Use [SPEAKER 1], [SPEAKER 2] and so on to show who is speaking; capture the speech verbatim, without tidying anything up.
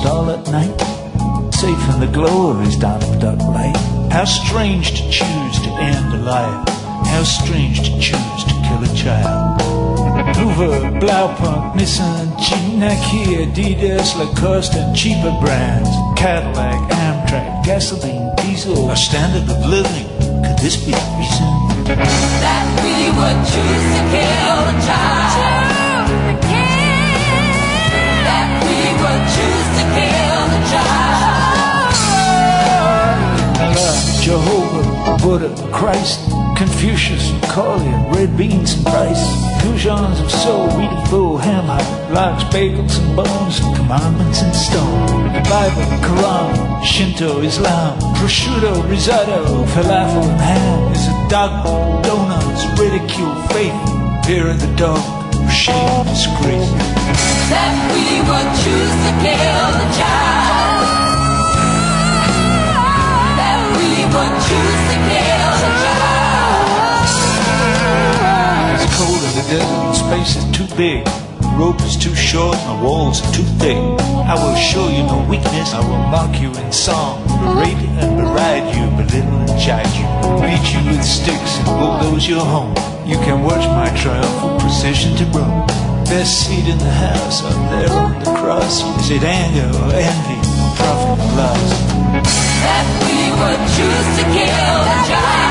[SPEAKER 1] stall at night, safe in the glow of his Donald Duck light. How strange to choose to end a life. How strange to choose to kill a child. Hoover, Blaupunk, Nissan, Jeep, Kia, Adidas, Lacoste, and cheaper brands. Cadillac, Amtrak, gasoline, diesel, our standard of living. Could this be the reason
[SPEAKER 2] that we would choose to kill a child? That we would choose to kill a child.
[SPEAKER 1] Jehovah, Buddha, Christ, Confucius, Macaulay, red beans and rice. Goujons of soul, weedy fool, ham hock, lox, bagels and bones, commandments in stone. The Bible, Quran, Shinto, Islam, prosciutto, risotto, falafel and ham is a dogma. Donuts, ridicule, faith, fear of the dog, shame, disgrace.
[SPEAKER 2] That we would choose to kill the child. That we would choose to kill the child.
[SPEAKER 1] It's cold in the desert and space is too big. The rope is too short and the walls are too thick. I will show you no weakness. I will mock you in song, berate and beride you, belittle and chide you, beat you with sticks and bulldoze your home. You can watch my triumphal procession to Rome. Best seat in the house, up there on the cross. Is it anger or envy, profit or loss?
[SPEAKER 2] That we would choose to kill the child.